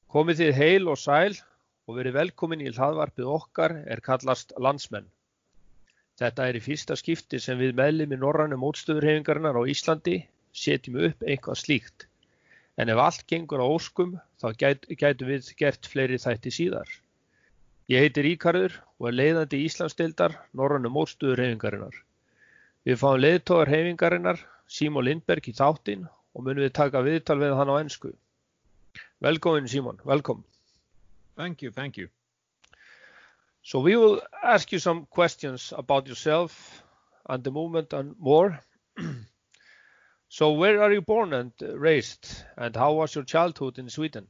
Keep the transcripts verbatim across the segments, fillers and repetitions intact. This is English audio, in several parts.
Komið þið heil og sæl og verið velkomin í hlaðvarpið okkar er kallast Landsmenn. Þetta er í fyrsta skipti sem við meðlimir norrænu mótstöðurhreyfingarinnar á Íslandi setjum upp eitthvað slíkt. En ef allt gengur á óskum þá gæt, gætum við gert fleiri þætti síðar. Ég heiti Ríkarður og er leiðandi Íslandsdeildar norrænu mótstöðurhreyfingarinnar. Við fáum leiðtogar hreyfingarinnar Símon Lindberg í þáttinn og munum við taka viðtal við hann á ensku. Welcome, Simon. Welcome. Thank you, thank you. So we will ask you some questions about yourself and the movement and more. So where are you born and raised, and how was your childhood in Sweden?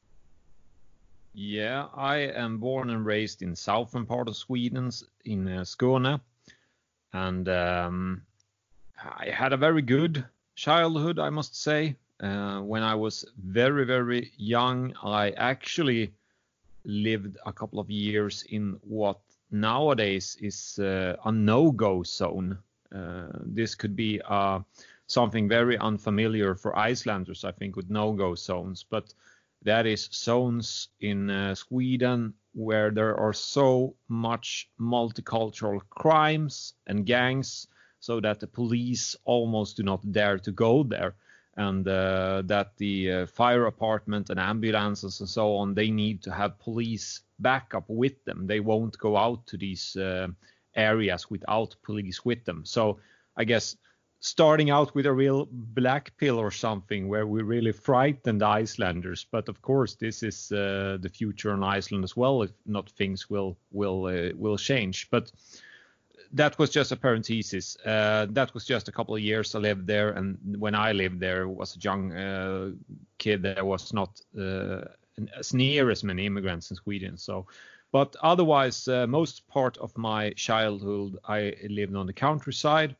Yeah, I am born and raised in southern part of Sweden, in uh, Skåne, and um, I had a very good childhood, I must say. Uh, when I was very, very young, I actually lived a couple of years in what nowadays is uh, a no-go zone. Uh, this could be uh, something very unfamiliar for Icelanders, I think, with no-go zones. But that is zones in uh, Sweden where there are so much multicultural crimes and gangs, so that the police almost do not dare to go there. And uh, that the uh, fire department and ambulances and so on, they need to have police backup with them. They won't go out to these uh, areas without police with them. So I guess starting out with a real black pill or something where we really frightened Icelanders. But of course, this is uh, the future in Iceland as well. If not, things will will uh, will change. But that was just a parenthesis. Uh, that was just a couple of years I lived there, and when I lived there, was a young uh, kid. There was not uh, as near as many immigrants in Sweden. So, but otherwise, uh, most part of my childhood, I lived on the countryside,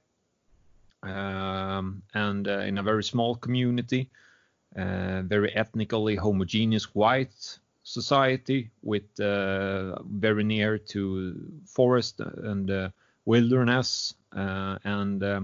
um, and uh, in a very small community, uh, very ethnically homogeneous white society, with uh, very near to forest and uh, wilderness, uh, and uh,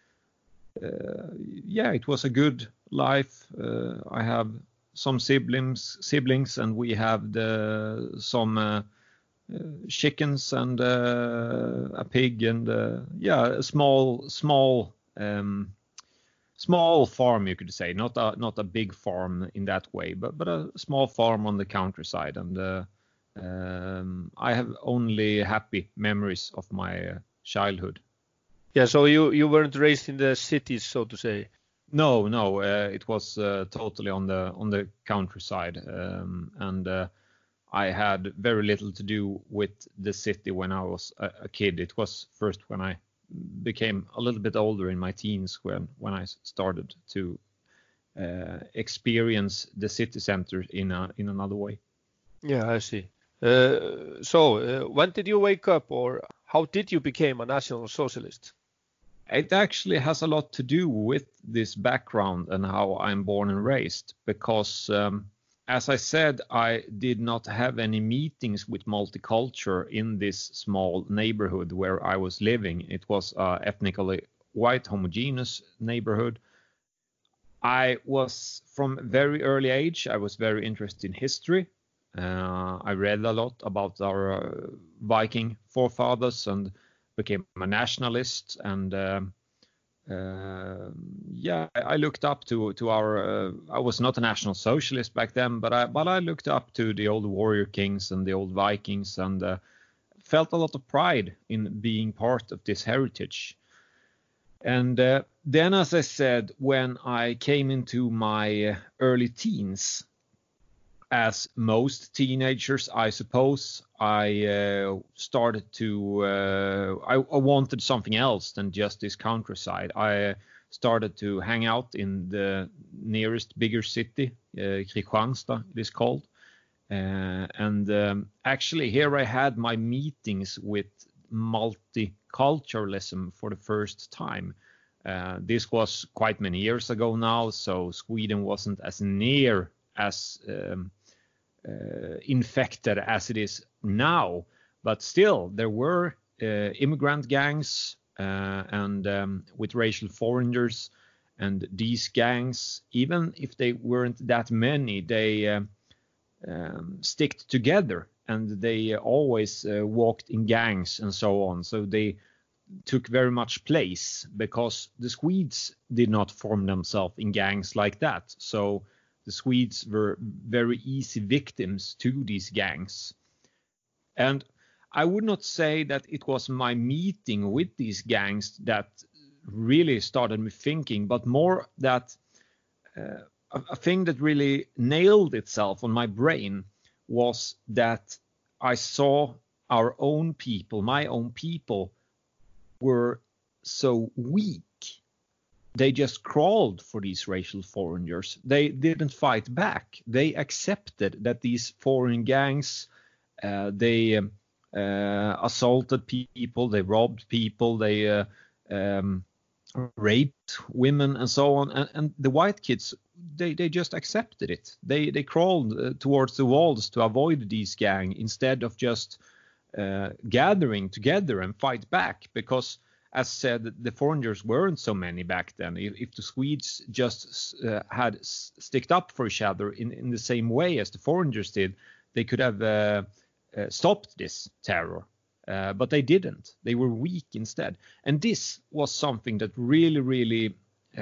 uh, yeah, it was a good life. Uh, I have some siblings, siblings, and we have the, some uh, uh, chickens and uh, a pig, and uh, yeah, a small, small, um, small farm, you could say, not a not a big farm in that way, but but a small farm on the countryside, and uh, um, I have only happy memories of my uh, childhood. Yeah, so you, you weren't raised in the cities, so to say? No, no, uh, it was uh, totally on the on the countryside, um, and uh, I had very little to do with the city when I was a, a kid. It was first when I became a little bit older in my teens when when I started to uh, experience the city center in a, in another way. Yeah, I see. Uh, so, uh, when did you wake up, or how did you become a National Socialist? It actually has a lot to do with this background and how I'm born and raised, because um, as I said, I did not have any meetings with multiculture in this small neighborhood where I was living. It was an ethnically white, homogeneous neighborhood. I was, from very early age, I was very interested in history. Uh, I read a lot about our uh, Viking forefathers and became a nationalist. And um, uh, yeah, I looked up to to our. Uh, I was not a National Socialist back then, but I but I looked up to the old warrior kings and the old Vikings, and uh, felt a lot of pride in being part of this heritage. And uh, then, as I said, when I came into my early teens, as most teenagers, I suppose, I uh, started to, uh, I, I wanted something else than just this countryside. I started to hang out in the nearest bigger city, uh, Kristianstad it is called. Uh, and um, actually here I had my meetings with multiculturalism for the first time. Uh, this was quite many years ago now, so Sweden wasn't as near as um, uh, infected as it is now, but still there were uh, immigrant gangs uh, and um, with racial foreigners, and these gangs, even if they weren't that many, they uh, um, stick together, and they always uh, walked in gangs and so on. So they took very much place because the Swedes did not form themselves in gangs like that. So the Swedes were very easy victims to these gangs. And I would not say that it was my meeting with these gangs that really started me thinking, but more that uh, a, a thing that really nailed itself on my brain was that I saw our own people, my own people, were so weak. They just crawled for these racial foreigners. They didn't fight back. They accepted that these foreign gangs, uh, they um, uh, assaulted people, they robbed people, they uh, um, raped women and so on. And, and the white kids, they, they just accepted it. They they crawled uh, towards the walls to avoid these gangs instead of just uh, gathering together and fight back, because as said, the foreigners weren't so many back then. If, if the Swedes just uh, had s- sticked up for each other in, in the same way as the foreigners did, they could have uh, uh, stopped this terror. Uh, but they didn't. They were weak instead. And this was something that really, really,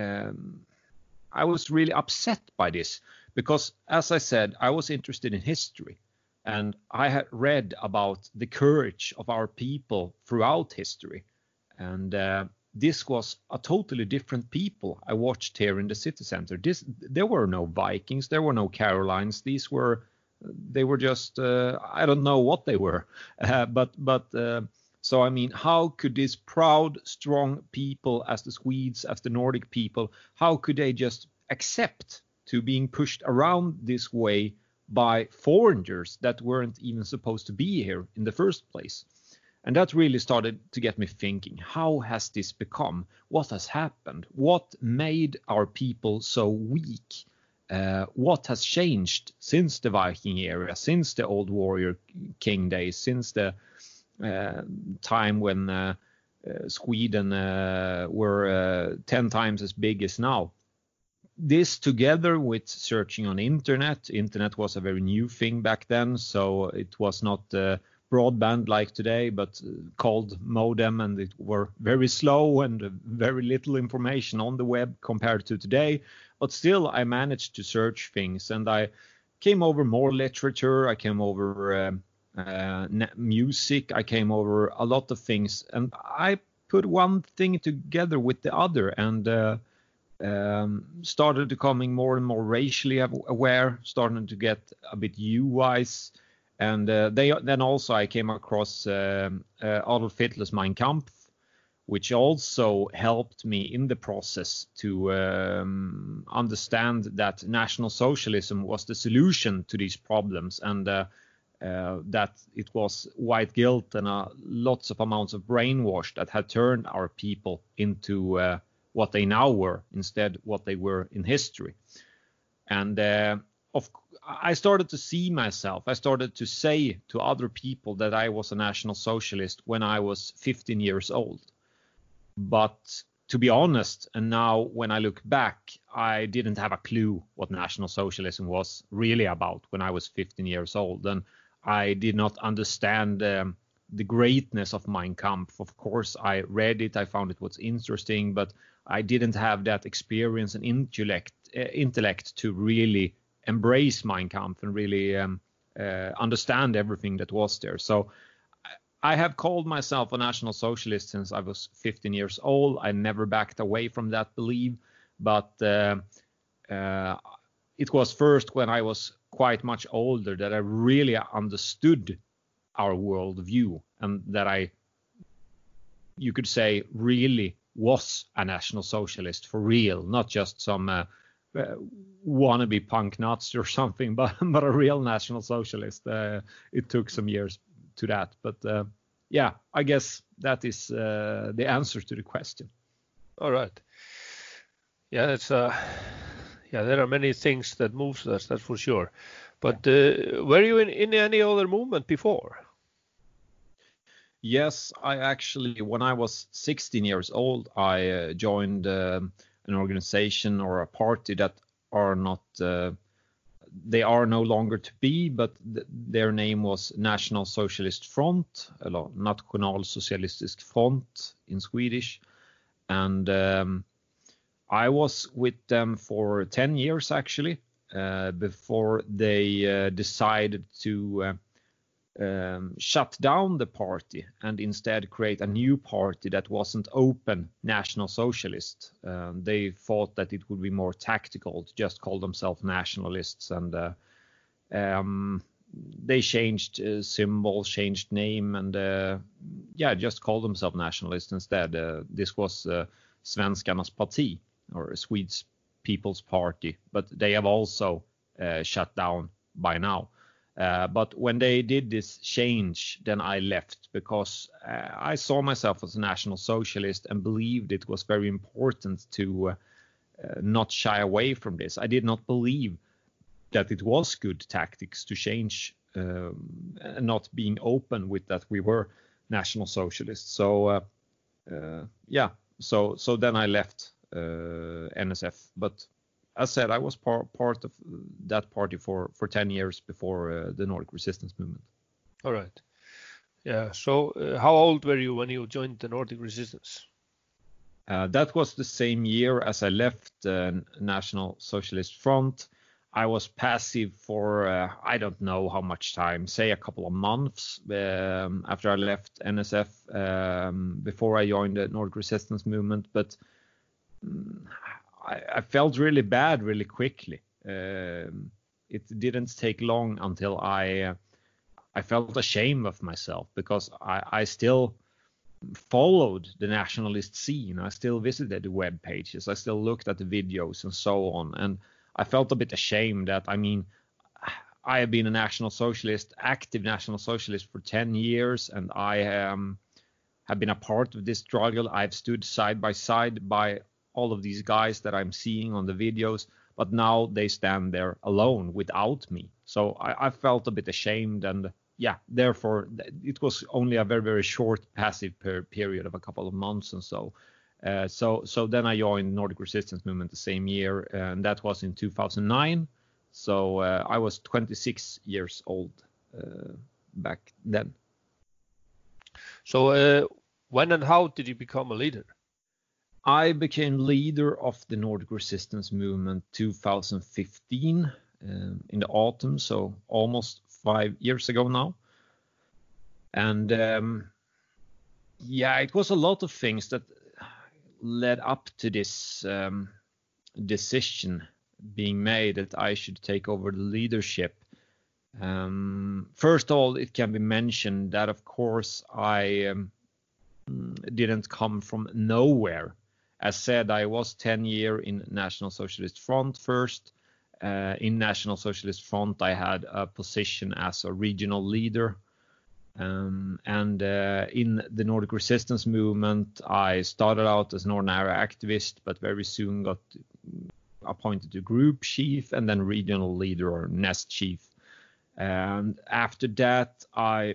um, I was really upset by this. Because, as I said, I was interested in history. And I had read about the courage of our people throughout history. And uh, this was a totally different people I watched here in the city center. This, there were no Vikings, there were no Carolines. These were, they were just, uh, I don't know what they were. Uh, but, but uh, so, I mean, how could these proud, strong people as the Swedes, as the Nordic people, how could they just accept to being pushed around this way by foreigners that weren't even supposed to be here in the first place? And that really started to get me thinking, how has this become? What has happened? What made our people so weak? Uh, what has changed since the Viking era, since the old warrior king days, since the uh, time when uh, uh, Sweden uh, were uh, ten times as big as now? This, together with searching on internet, internet was a very new thing back then, so it was not uh, broadband like today, but uh, called modem, and it were very slow and uh, very little information on the web compared to today. But still, I managed to search things, and I came over more literature, I came over uh, uh, music, I came over a lot of things, and I put one thing together with the other, and uh, um, started becoming more and more racially aware, starting to get a bit U-wise. And uh, they, then also I came across uh, uh, Adolf Hitler's Mein Kampf, which also helped me in the process to um, understand that National Socialism was the solution to these problems, and uh, uh, that it was white guilt and uh, lots of amounts of brainwash that had turned our people into uh, what they now were, instead what they were in history. And uh, of I started to see myself, I started to say to other people that I was a National Socialist when I was fifteen years old. But to be honest, and now when I look back, I didn't have a clue what National Socialism was really about when I was fifteen years old. And I did not understand um, the greatness of Mein Kampf. Of course, I read it, I found it was interesting, but I didn't have that experience and intellect, uh, intellect to really embrace Mein Kampf and really um, uh, understand everything that was there. So I have called myself a National Socialist since I was fifteen years old. I never backed away from that belief, but uh, uh, it was first when I was quite much older that I really understood our worldview, and that I, you could say, really was a National Socialist for real, not just some uh, uh, wannabe punk nuts or something, but but a real National Socialist. Uh, it took some years to that, but uh, yeah, I guess that is uh, the answer to the question. All right. Yeah, it's uh, yeah, there are many things that moves us, that's for sure. But uh, were you in, in any other movement before? Yes, I actually, when I was sixteen years old, I uh, joined um, an organization or a party that are not uh, they are no longer to be, but th their name was National Socialist Front, eller Nationalsocialistisk Front in Swedish. And um, I was with them for ten years actually, uh, before they uh, decided to uh, um, shut down the party and instead create a new party that wasn't open National Socialist. Uh, they thought that it would be more tactical to just call themselves nationalists, and uh, um, they changed uh, symbol, changed name, and uh, yeah, just called themselves nationalists instead. Uh, this was uh, Svenskarnas Parti, or Swedes People's Party, but they have also uh, shut down by now. Uh, but when they did this change, then I left, because uh, I saw myself as a National Socialist and believed it was very important to uh, uh, not shy away from this. I did not believe that it was good tactics to change, um, and not being open with that we were National Socialists. So uh, uh, yeah, so so then I left uh, N S F. But as said, I was par part of that party for for ten years before uh, the Nordic Resistance Movement. All right. Yeah. So uh, how old were you when you joined the Nordic Resistance? Uh, that was the same year as I left the uh, National Socialist Front. I was passive for uh, I don't know how much time, say a couple of months um, after I left N S F, um, before I joined the Nordic Resistance Movement. But um, I, I felt really bad really quickly. Um, it didn't take long until I uh, I felt ashamed of myself, because I, I still followed the nationalist scene. I still visited the web pages. I still looked at the videos and so on. And I felt a bit ashamed that, I mean, I have been a National Socialist, active National Socialist for ten years, and I um, have been a part of this struggle. I've stood side by side by all of these guys that I'm seeing on the videos, but now they stand there alone without me. So I, I felt a bit ashamed, and yeah, therefore it was only a very, very short passive per period of a couple of months and so. Uh, so so then I joined Nordic Resistance Movement the same year, and that was in two thousand nine. So uh, I was twenty-six years old uh, back then. So uh, when and how did you become a leader? I became leader of the Nordic Resistance Movement two thousand fifteen, um, in the autumn, so almost five years ago now. And um, yeah, it was a lot of things that led up to this um, decision being made that I should take over the leadership. Um, first of all, it can be mentioned that, of course, I um, didn't come from nowhere. As said, I was ten years in National Socialist Front first. Uh, in National Socialist Front, I had a position as a regional leader. Um, and uh, in the Nordic Resistance Movement, I started out as an ordinary activist, but very soon got appointed to group chief and then regional leader, or nest chief. And after that, I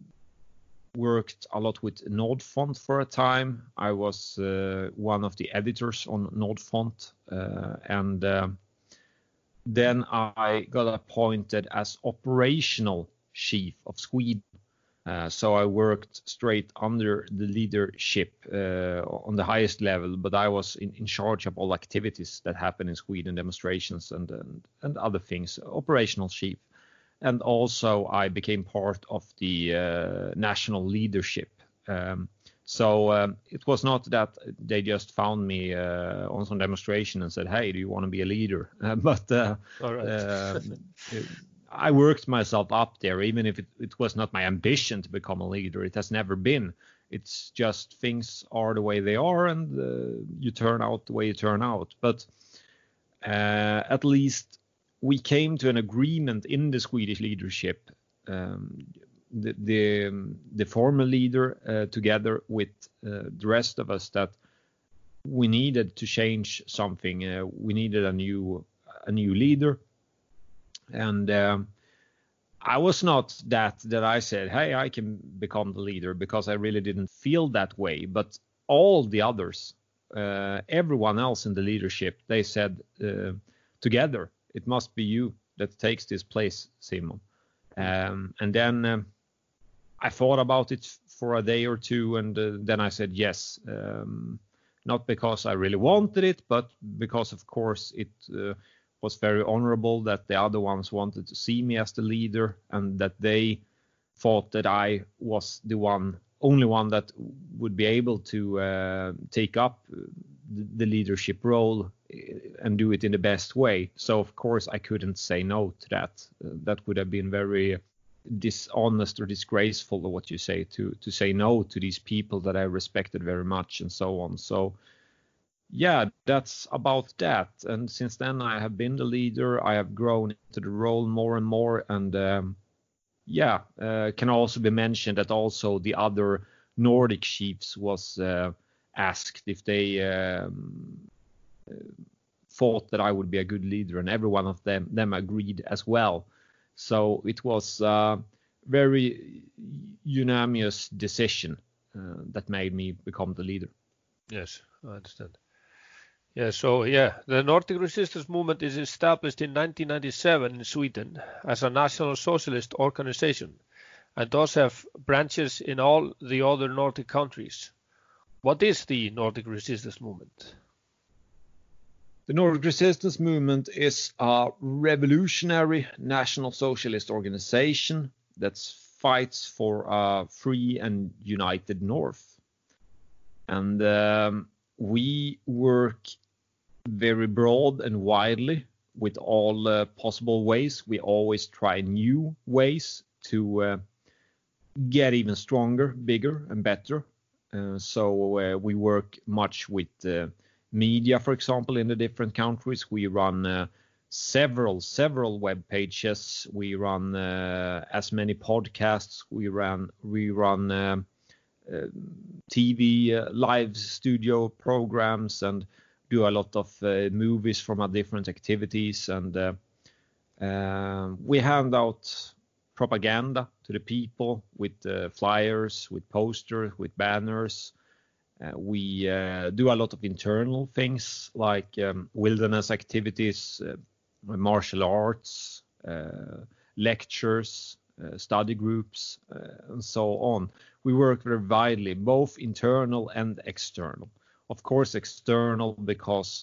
worked a lot with Nordfront for a time. I was uh, one of the editors on Nordfront, uh, and uh, then I got appointed as operational chief of Sweden. Uh, so I worked straight under the leadership uh, on the highest level, but I was in, in charge of all activities that happen in Sweden, demonstrations and, and, and other things, operational chief. And also I became part of the uh, national leadership. Um, so um, it was not that they just found me uh, on some demonstration and said, hey, do you want to be a leader? Uh, but uh, All right. uh, I worked myself up there, even if it, it was not my ambition to become a leader. It has never been. It's just things are the way they are, and uh, you turn out the way you turn out. But uh, at least we came to an agreement in the Swedish leadership, um, the, the, the former leader uh, together with uh, the rest of us, that we needed to change something. Uh, we needed a new a new leader. And um, I was not that that I said, hey, I can become the leader, because I really didn't feel that way. But all the others, uh, everyone else in the leadership, they said uh, together, it must be you. that takes this place, Simon? Um, and then um, I thought about it for a day or two, and uh, then I said yes. Um, not because I really wanted it, but because, of course, it uh, was very honorable that the other ones wanted to see me as the leader, and that they thought that I was the one, only one that would be able to uh, take up the leadership role and do it in the best way. So of course I couldn't say no to that. Uh, that would have been very dishonest or disgraceful, or what you say, to to say no to these people that I respected very much and so on. So yeah, that's about that. And since then I have been the leader. I have grown into the role more and more, and um, yeah, uh, can also be mentioned that also the other Nordic chiefs was uh, asked if they um, uh, thought that I would be a good leader, and every one of them them agreed as well. So it was a very unanimous decision uh, that made me become the leader. Yes, I understand. Yeah, so yeah, the Nordic Resistance Movement is established in nineteen ninety-seven in Sweden as a National Socialist organization and does have branches in all the other Nordic countries. What is the Nordic Resistance Movement? The Nordic Resistance Movement is a revolutionary National Socialist organization that fights for a free and united North. And um, we work very broad and widely with all uh, possible ways. We always try new ways to uh, get even stronger, bigger, and better. Uh, so uh, we work much with uh, media, for example, in the different countries. We run uh, several, several web pages. We run uh, as many podcasts. We run, we run uh, uh, T V, uh, live studio programs, and do a lot of uh, movies from our different activities. And uh, uh, we hand out propaganda to the people with uh, flyers, with posters, with banners. Uh, we uh, do a lot of internal things like um, wilderness activities, uh, martial arts, uh, lectures, uh, study groups, uh, and so on. We work very widely, both internal and external. Of course, external because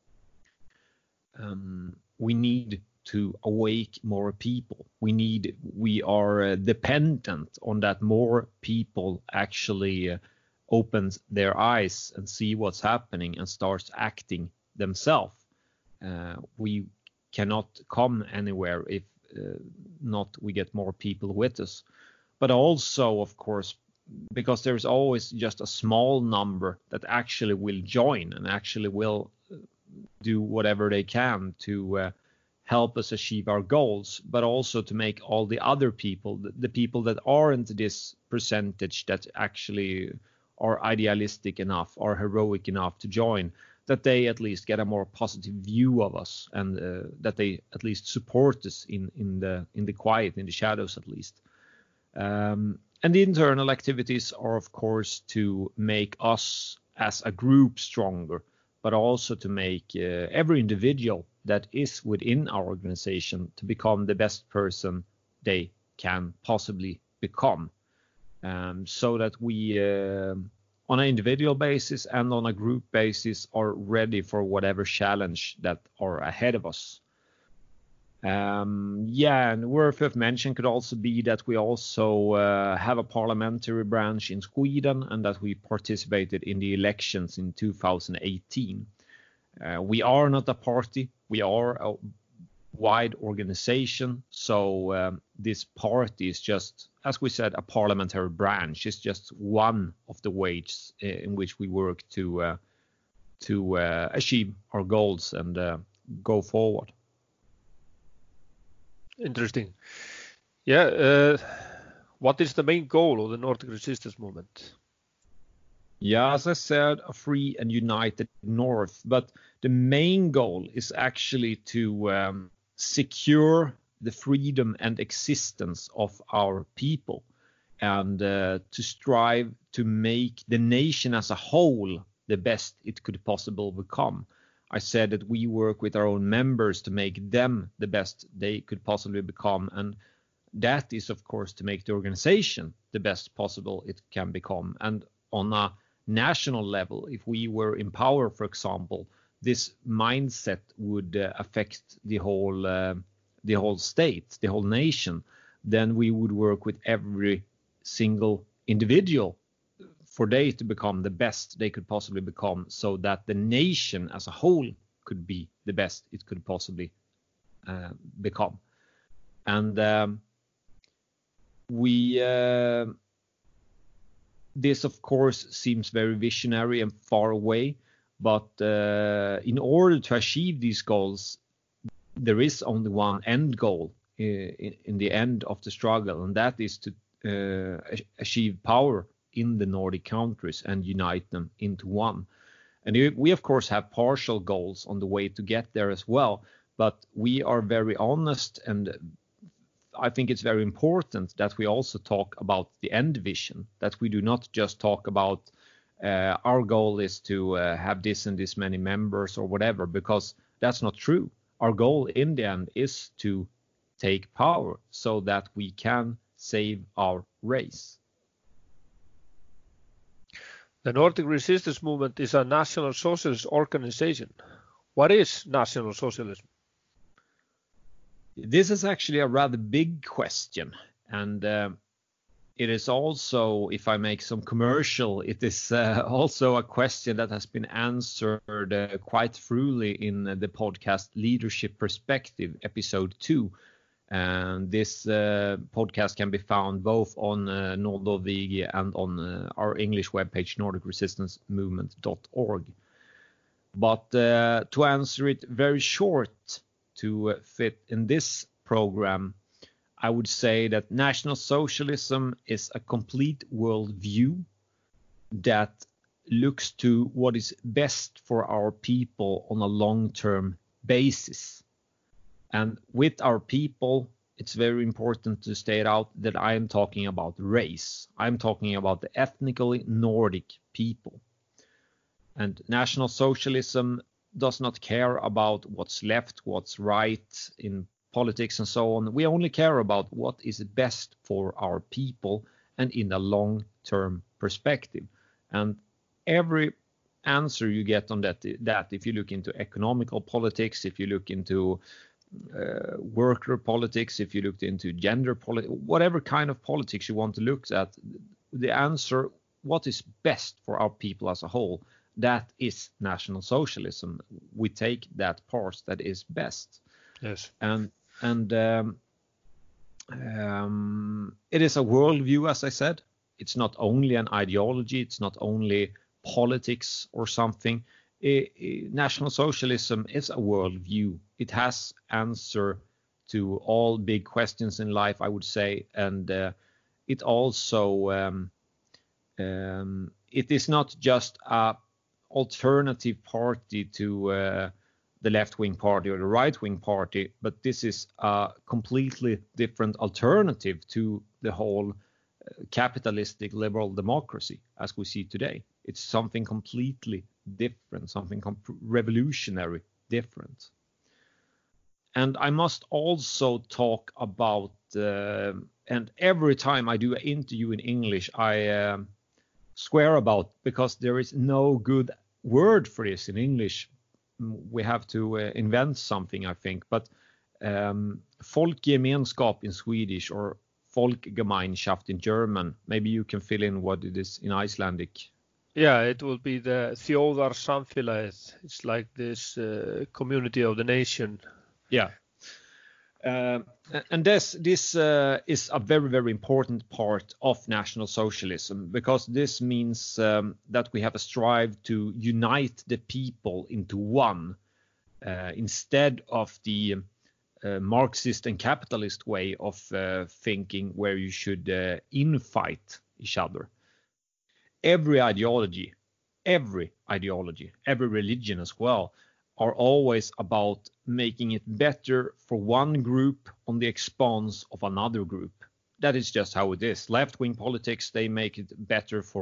um, we need to awake more people. We need, we are uh, dependent on that more people actually uh, opens their eyes and see what's happening and starts acting themselves. Uh, we cannot come anywhere if uh, not we get more people with us. But also, of course, because there's always just a small number that actually will join and actually will do whatever they can to uh, help us achieve our goals, but also to make all the other people, the, the people that aren't this percentage that actually are idealistic enough, are heroic enough to join, that they at least get a more positive view of us, and uh, that they at least support us in, in the in the quiet, in the shadows at least. Um, and the internal activities are, of course, to make us as a group stronger, but also to make uh, every individual that is within our organization to become the best person they can possibly become. Um, so that we, uh, on an individual basis and on a group basis, are ready for whatever challenge that are ahead of us. Um, yeah, and worth of mention could also be that we also uh, have a parliamentary branch in Sweden, and that we participated in the elections in two thousand eighteen. Uh, we are not a party, we are a wide organization, so um, this party is just, as we said, a parliamentary branch. It's just one of the ways in which we work to uh, to uh, achieve our goals and uh, go forward. Interesting. Yeah, uh, what is the main goal of the Nordic Resistance Movement? Yeah, as I said, a free and united North, but the main goal is actually to um, secure the freedom and existence of our people, and uh, to strive to make the nation as a whole the best it could possibly become. I said that we work with our own members to make them the best they could possibly become. And that is, of course, to make the organization the best possible it can become. And on a national level, if we were in power, for example, this mindset would uh, affect the whole uh, the whole state, the whole nation. Then we would work with every single individual for they to become the best they could possibly become, so that the nation as a whole could be the best it could possibly uh, become. And um, we uh, this of course seems very visionary and far away, but uh, in order to achieve these goals, there is only one end goal in, in the end of the struggle, and that is to uh, achieve power in the Nordic countries and unite them into one. And we of course have partial goals on the way to get there as well, but we are very honest, and I think it's very important that we also talk about the end vision, that we do not just talk about uh, our goal is to uh, have this and this many members or whatever, because that's not true. Our goal in the end is to take power so that we can save our race. The Nordic Resistance Movement is a National Socialist organization. What is National Socialism? This is actually a rather big question, and uh, it is also, if I make some commercial, it is uh, also a question that has been answered uh, quite thoroughly in uh, the podcast Leadership Perspective, episode two. And this uh, podcast can be found both on uh, Nordovig and on uh, our English webpage, nordic resistance movement dot org. But uh, to answer it very short, to uh, fit in this program, I would say that National Socialism is a complete worldview that looks to what is best for our people on a long-term basis. And with our people, it's very important to state out that I am talking about race. I'm talking about the ethnically Nordic people. And National Socialism does not care about what's left, what's right in politics and so on. We only care about what is best for our people and in a long-term perspective. And every answer you get on that, that if you look into economical politics, if you look into uh, worker politics, if you looked into gender politics, whatever kind of politics you want to look at, the answer, what is best for our people as a whole, that is National Socialism. We take that part that is best. Yes. And and um, um, it is a worldview, as I said. It's not only an ideology. It's not only politics or something. It, it, National Socialism is a worldview. It has answer to all big questions in life, I would say, and uh, it also um, um, it is not just a alternative party to uh, the left-wing party or the right-wing party, but this is a completely different alternative to the whole uh, capitalistic liberal democracy as we see today. It's something completely different, something comp- revolutionary different. And I must also talk about, uh, and every time I do an interview in English, I uh, swear about, because there is no good word for this in English. We have to uh, invent something, I think. But um, Folkgemenskap in Swedish, or Folkgemeinschaft in German. Maybe you can fill in what it is in Icelandic. Yeah, it will be the Þjóðarsamfélagið. It's like this uh, community of the nation. Yeah. Uh, and this this uh, is a very, very important part of National Socialism, because this means um, that we have a strive to unite the people into one, uh, instead of the uh, Marxist and capitalist way of uh, thinking, where you should uh, infight each other. Every ideology, every ideology, every religion as well, are always about making it better for one group on the expense of another group. That is just how it is. Left-wing politics, they make it better for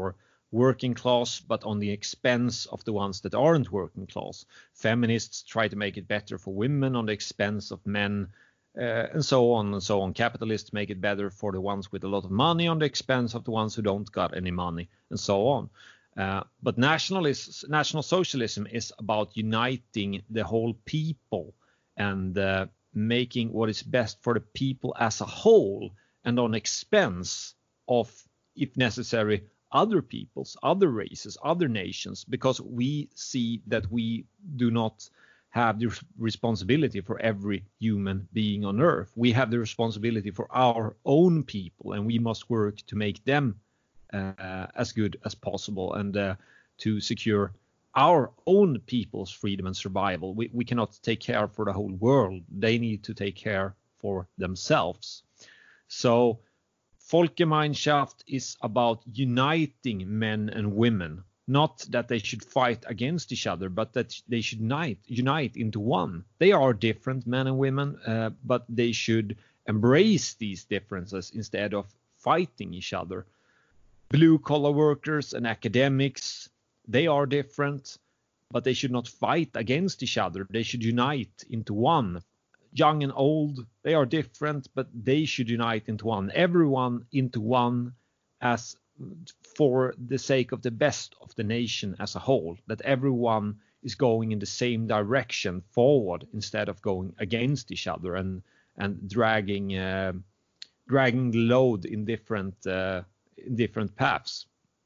working class, but on the expense of the ones that aren't working class. Feminists try to make it better for women on the expense of men, uh, and so on and so on. Capitalists make it better for the ones with a lot of money on the expense of the ones who don't got any money, and so on. Uh, but nationalism, National Socialism is about uniting the whole people and uh, making what is best for the people as a whole, and on expense of, if necessary, other peoples, other races, other nations, because we see that we do not have the responsibility for every human being on earth. We have the responsibility for our own people, and we must work to make them uh, as good as possible, and uh, to secure our own people's freedom and survival. We, we cannot take care for the whole world. They need to take care for themselves. So Folkegemeinschaft is about uniting men and women, not that they should fight against each other, but that they should unite, unite into one. They are different, men and women, uh, but they should embrace these differences instead of fighting each other. Blue-collar workers and academics, they are different, but they should not fight against each other. They should unite into one. Young and old, they are different, but they should unite into one. Everyone into one, as for the sake of the best of the nation as a whole. That everyone is going in the same direction forward instead of going against each other and and dragging uh, dragging the load in different uh, in different paths.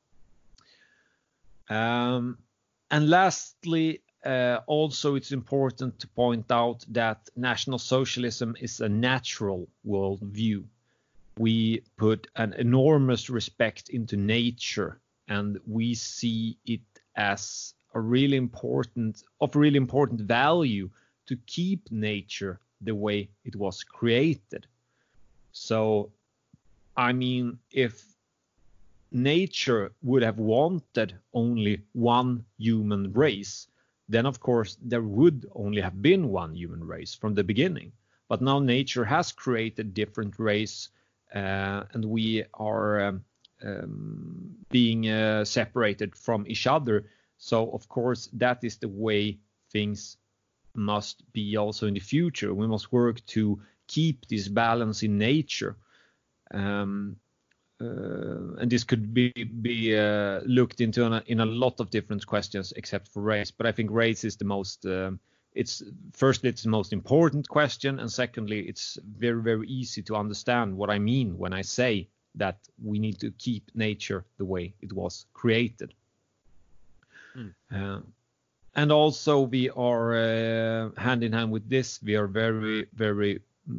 Um, and lastly, uh, also it's important to point out that National Socialism is a natural worldview. We put an enormous respect into nature, and we see it as a really important, of really important value to keep nature the way it was created. So, I mean, if nature would have wanted only one human race, then of course there would only have been one human race from the beginning. But now nature has created different race, uh, and we are um, um, being uh, separated from each other. So of course that is the way things must be also in the future. We must work to keep this balance in nature. Um, Uh, and this could be be uh, looked into in a, in a lot of different questions except for race. But I think race is the most, um, it's firstly, it's the most important question. And secondly, it's very, very easy to understand what I mean when I say that we need to keep nature the way it was created. Mm. Uh, and also we are uh, hand in hand with this. We are very, very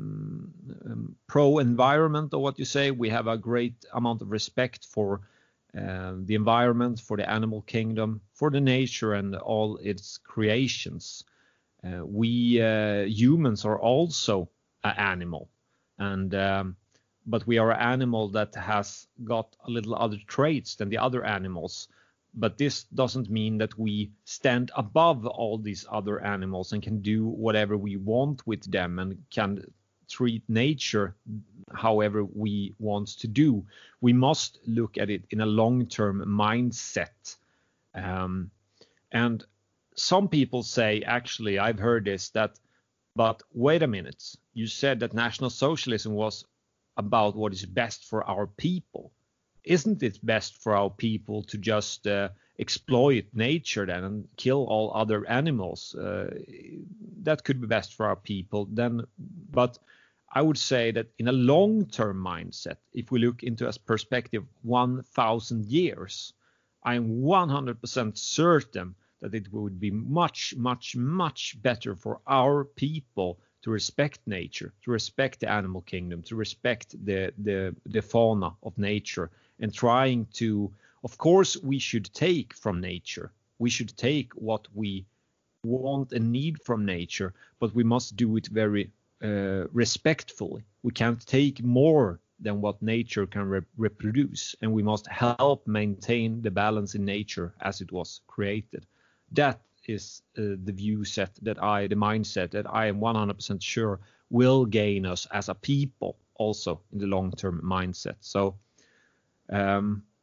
Um, pro-environment, or what you say. We have a great amount of respect for uh, the environment, for the animal kingdom, for the nature and all its creations. Uh, we uh, humans are also an animal, and um, but we are an animal that has got a little other traits than the other animals. But this doesn't mean that we stand above all these other animals and can do whatever we want with them and can treat nature however we want to do. We must look at it in a long-term mindset. Um, and some people say, actually, I've heard this, that, but wait a minute, you said that National Socialism was about what is best for our people. Isn't it best for our people to just uh, exploit nature then and kill all other animals? Uh, that could be best for our people then. But I would say that in a long-term mindset, if we look into a perspective one thousand years, I'm one hundred percent certain that it would be much, much, much better for our people to respect nature, to respect the animal kingdom, to respect the, the, the fauna of nature, and trying to, of course, we should take from nature. We should take what we want and need from nature, but we must do it very uh, respectfully. We can't take more than what nature can re- reproduce, and we must help maintain the balance in nature as it was created. That is uh, the view set that I, the mindset that I am one hundred percent sure will gain us as a people also in the long-term mindset. So um,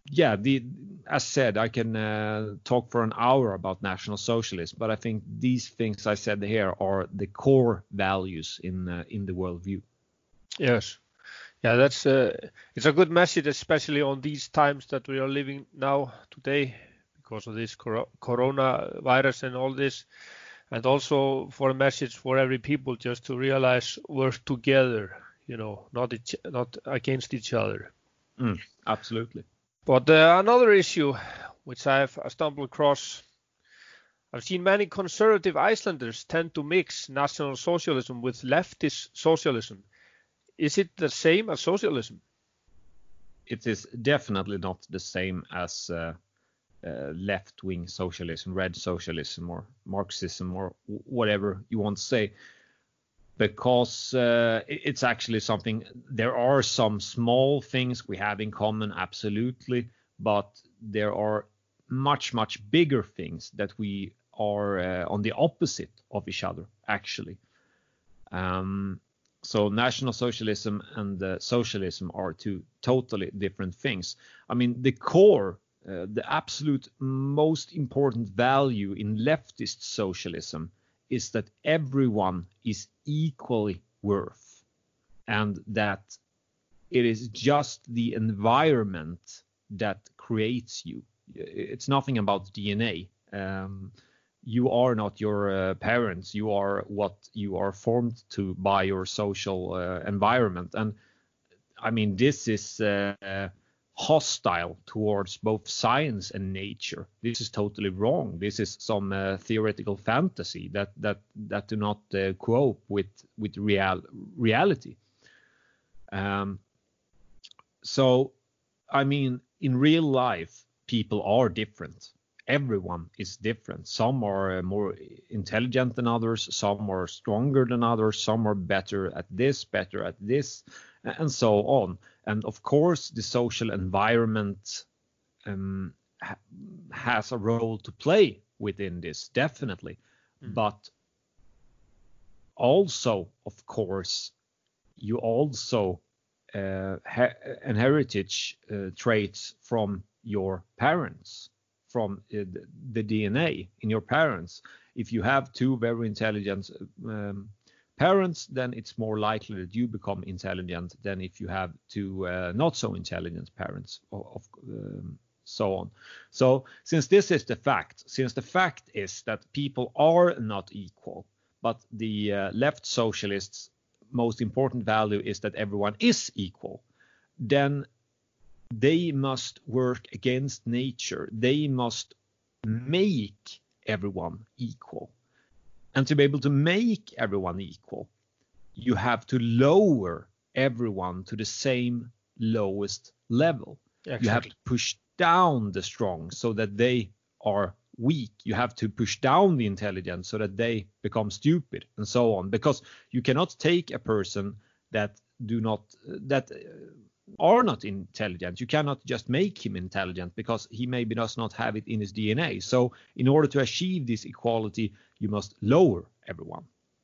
yeah, the as said, I can uh, talk for an hour about National Socialism, but I think these things I said here are the core values in uh, in the worldview. Yes. Yeah, that's uh, it's a good message, especially on these times that we are living now today because of this cor- coronavirus and all this, and also for a message for every people just to realize we're together, you know, not each, not against each other. Mm, absolutely. But uh, another issue which I've stumbled across, I've seen many conservative Icelanders tend to mix National Socialism with leftist socialism. Is it the same as socialism? It is definitely not the same as uh, uh, left-wing socialism, red socialism, or Marxism, or whatever you want to say, because uh, it's actually something. There are some small things we have in common, absolutely, but there are much, much bigger things that we are uh, on the opposite of each other, actually. Um, So National Socialism and uh, socialism are two totally different things. I mean, the core, uh, the absolute most important value in leftist socialism is that everyone is equally worth, and that it is just the environment that creates you. It's nothing about D N A. Um, you are not your uh, parents. You are what you are formed to by your social uh, environment. And I mean, this is uh, hostile towards both science and nature. This is totally wrong. This is some uh, theoretical fantasy that that that do not uh, cope with with real reality. Um, so, I mean, in real life, people are different. Everyone is different. Some are more intelligent than others, some are stronger than others, some are better at this, better at this, and so on. And of course, the social environment um, ha- has a role to play within this, definitely. Mm. But also, of course, you also uh, ha- inherit uh, traits from your parents, from uh, the D N A in your parents. If you have two very intelligent um, parents, then it's more likely that you become intelligent than if you have two uh, not so intelligent parents, of, of um, so on. So since this is the fact, since the fact is that people are not equal, but the uh, left socialists' most important value is that everyone is equal, then they must work against nature. They must make everyone equal. And to be able to make everyone equal, you have to lower everyone to the same lowest level. Exactly. You have to push down the strong so that they are weak. You have to push down the intelligent so that they become stupid, and so on. Because you cannot take a person that do not that are not intelligent. You cannot just make him intelligent because he maybe does not have it in his D N A. So in order to achieve this equality, you must lower everyone.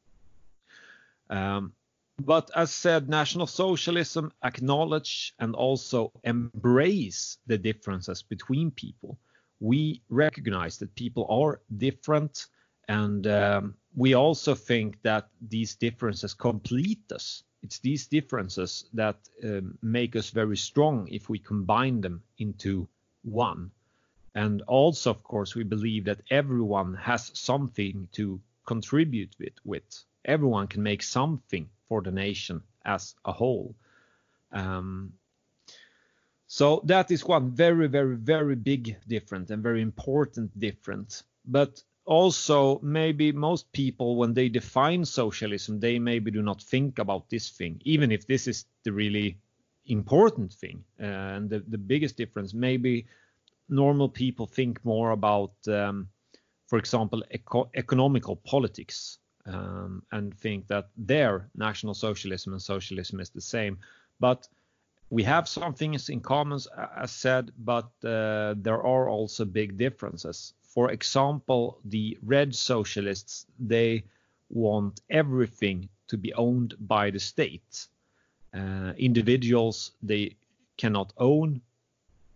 Um, but as said, National Socialism acknowledge and also embrace the differences between people. We recognize that people are different, and um, we also think that these differences complete us. It's these differences that um, make us very strong if we combine them into one. And also, of course, we believe that everyone has something to contribute with. with. Everyone can make something for the nation as a whole. Um, so that is one very, very, very big difference and very important difference. But also, maybe most people, when they define socialism, they maybe do not think about this thing, even if this is the really important thing. Uh, and the, the biggest difference, maybe normal people think more about, um, for example, eco- economical politics, um, and think that their National Socialism and socialism is the same. But we have some things in common, as said, but uh, there are also big differences. For example, the red socialists, they want everything to be owned by the state. Uh, individuals, they cannot own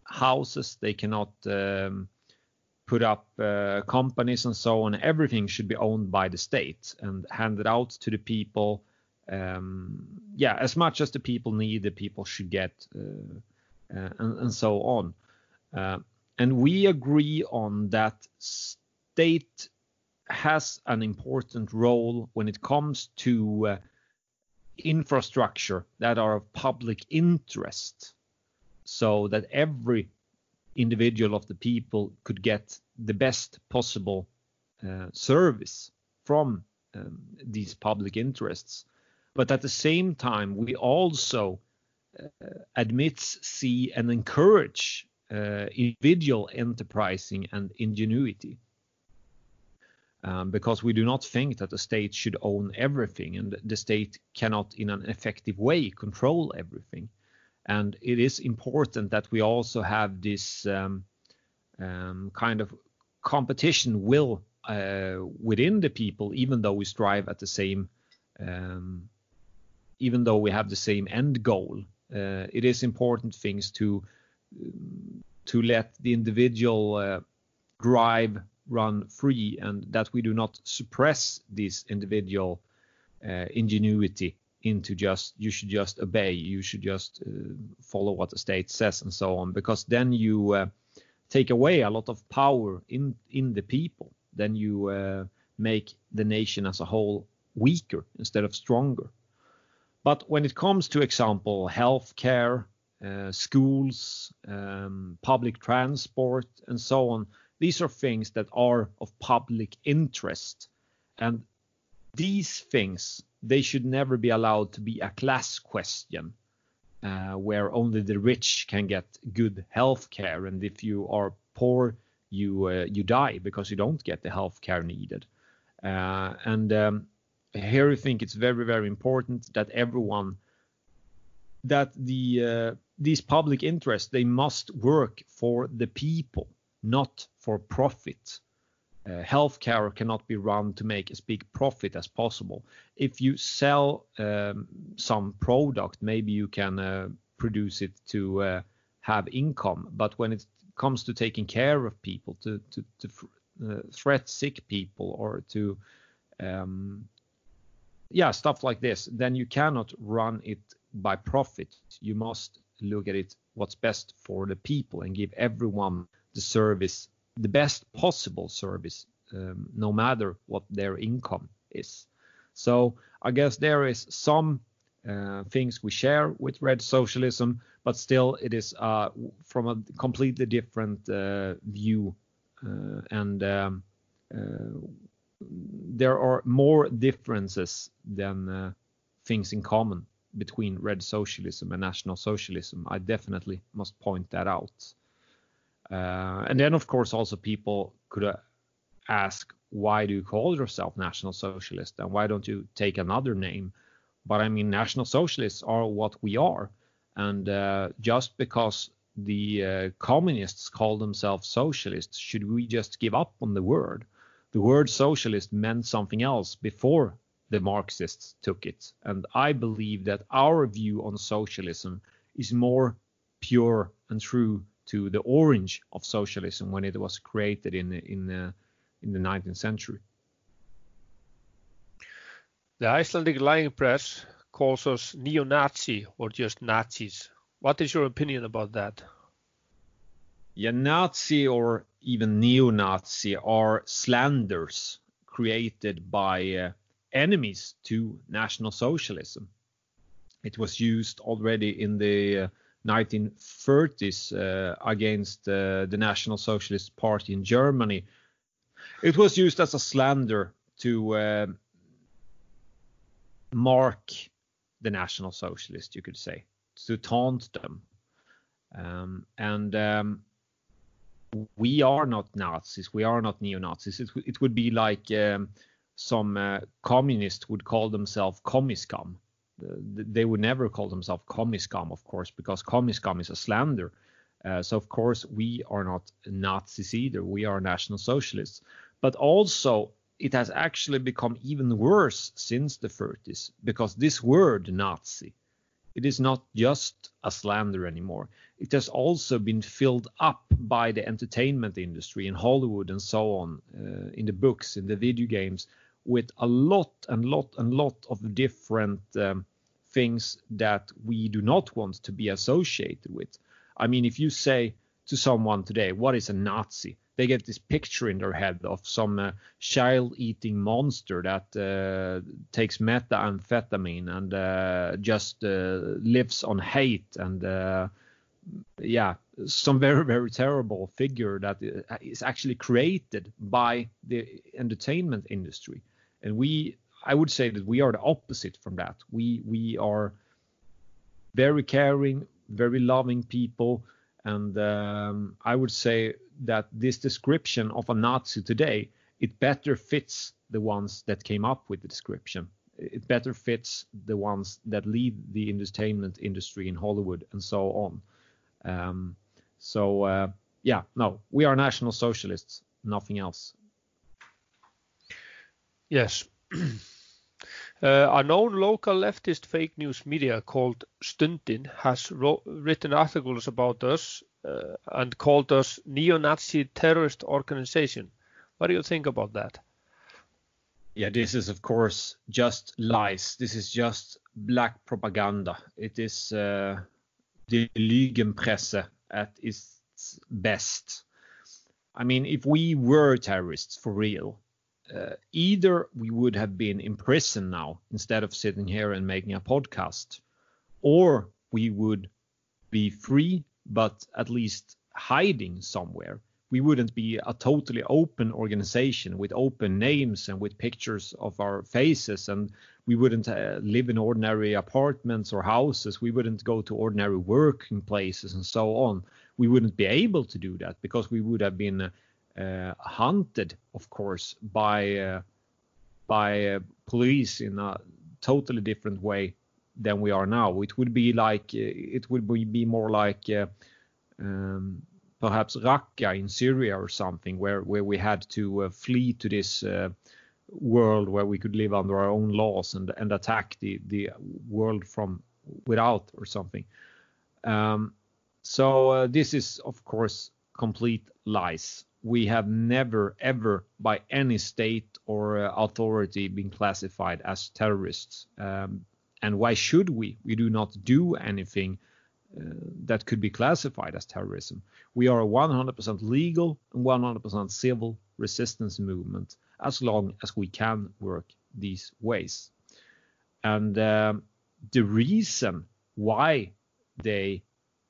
houses, they cannot um, put up uh, companies and so on. Everything should be owned by the state and handed out to the people. Um, yeah, as much as the people need, the people should get, uh, uh, and, and so on. Uh, and we agree on that state has an important role when it comes to uh, infrastructure that are of public interest, so that every individual of the people could get the best possible uh, service from um, these public interests. But at the same time, we also uh, admit, see, and encourage uh, individual enterprising and ingenuity. Um, because we do not think that the state should own everything, and the state cannot in an effective way control everything. And it is important that we also have this um, um, kind of competition will uh, within the people, even though we strive at the same, um, even though we have the same end goal. Uh, it is important things to to let the individual uh, drive run free, and that we do not suppress this individual uh, ingenuity into just you should just obey, you should just uh, follow what the state says and so on, because then you uh, take away a lot of power in in the people. Then you uh, make the nation as a whole weaker instead of stronger. But when it comes to example healthcare, uh, schools, um, public transport and so on, these are things that are of public interest, and these things, they should never be allowed to be a class question uh, where only the rich can get good health care, and if you are poor, you uh, you die because you don't get the health care needed. Uh, and um, here I think it's very, very important that everyone, that the uh, these public interests, they must work for the people, not for profit. Uh, healthcare cannot be run to make as big profit as possible. If you sell um, some product, maybe you can uh, produce it to uh, have income. But when it comes to taking care of people, to to, to uh, threat sick people, or to um, yeah stuff like this, then you cannot run it by profit. You must look at it what's best for the people and give everyone the service, the best possible service, um, no matter what their income is. So I guess there is some uh, things we share with Red Socialism, but still it is uh, from a completely different uh, view, uh, and um, uh, there are more differences than uh, things in common between Red Socialism and National Socialism. I definitely must point that out. Uh, and then, of course, also people could uh, ask, why do you call yourself National Socialist, and why don't you take another name? But I mean, National Socialists are what we are. And uh, just because the uh, communists call themselves socialists, should we just give up on the word? The word socialist meant something else before the Marxists took it. And I believe that our view on socialism is more pure and true to the orange of socialism when it was created in in uh, in the nineteenth century. The Icelandic lying press calls us neo-Nazi or just Nazis. What is your opinion about that? Yeah, Nazi or even neo-Nazi are slanders created by uh, enemies to National Socialism. It was used already in the uh, nineteen thirties uh, against uh, the National Socialist Party in Germany. It was used as a slander to uh, mark the National Socialists, you could say, to taunt them. Um, and um, we are not Nazis, we are not neo-Nazis. It, it would be like um, some uh, communists would call themselves commie-scum. They would never call themselves commie-scum, of course, because commie-scum is a slander. Uh, so, of course, we are not Nazis either. We are National Socialists. But also, it has actually become even worse since the thirties, because this word Nazi, it is not just a slander anymore. It has also been filled up by the entertainment industry in Hollywood and so on, uh, in the books, in the video games, with a lot and lot and lot of different um, things that we do not want to be associated with. I mean, if you say to someone today, what is a Nazi? They get this picture in their head of some uh, child-eating monster that uh, takes methamphetamine and uh, just uh, lives on hate and uh, yeah, some very, very terrible figure that is actually created by the entertainment industry. And we, I would say that we are the opposite from that. We we are very caring, very loving people. And um, I would say that this description of a Nazi today, it better fits the ones that came up with the description. It better fits the ones that lead the entertainment industry in Hollywood and so on. Um, so, uh, yeah, no, we are National Socialists, nothing else. Yes. Uh, a known local leftist fake news media called Stundin has ro- written articles about us uh, and called us neo-Nazi terrorist organization. What do you think about that? Yeah, this is of course just lies. This is just black propaganda. It is uh, the Lügenpresse at its best. I mean, if we were terrorists for real, Uh, either we would have been in prison now instead of sitting here and making a podcast, or we would be free, but at least hiding somewhere. We wouldn't be a totally open organization with open names and with pictures of our faces, and we wouldn't uh, live in ordinary apartments or houses. We wouldn't go to ordinary working places and so on. We wouldn't be able to do that because we would have been uh, Uh, hunted, of course, by uh, by uh, police in a totally different way than we are now. It would be like uh, it would be, be more like uh, um, perhaps Raqqa in Syria or something, where where we had to uh, flee to this uh, world where we could live under our own laws and and attack the the world from without or something. Um, so uh, this is of course complete lies. We have never, ever, by any state or uh, authority, been classified as terrorists. Um, and why should we? We do not do anything uh, that could be classified as terrorism. We are a one hundred percent legal and one hundred percent civil resistance movement, as long as we can work these ways. And um, the reason why they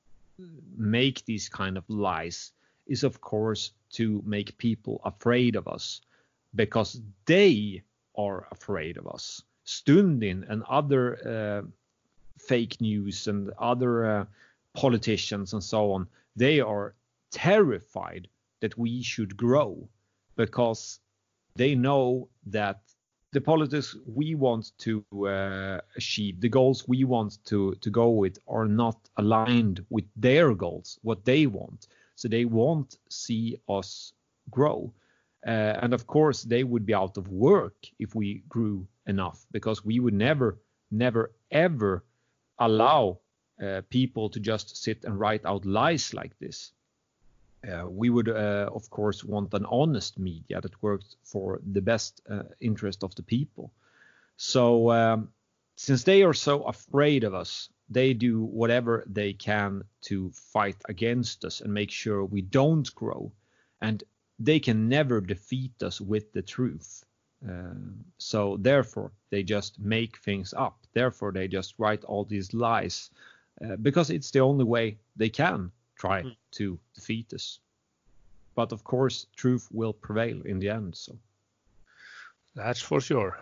make these kind of lies is, of course, to make people afraid of us, because they are afraid of us. Stundin and other uh, fake news and other uh, politicians and so on, they are terrified that we should grow, because they know that the politics we want to uh, achieve, the goals we want to, to go with, are not aligned with their goals, what they want. So they won't see us grow. Uh, and of course, they would be out of work if we grew enough, because we would never, never, ever allow uh, people to just sit and write out lies like this. Uh, we would, uh, of course, want an honest media that works for the best uh, interest of the people. So um, since they are so afraid of us, they do whatever they can to fight against us and make sure we don't grow. And they can never defeat us with the truth. Uh, so therefore, they just make things up. Therefore, they just write all these lies uh, because it's the only way they can try mm. to defeat us. But of course, truth will prevail in the end. So that's for sure.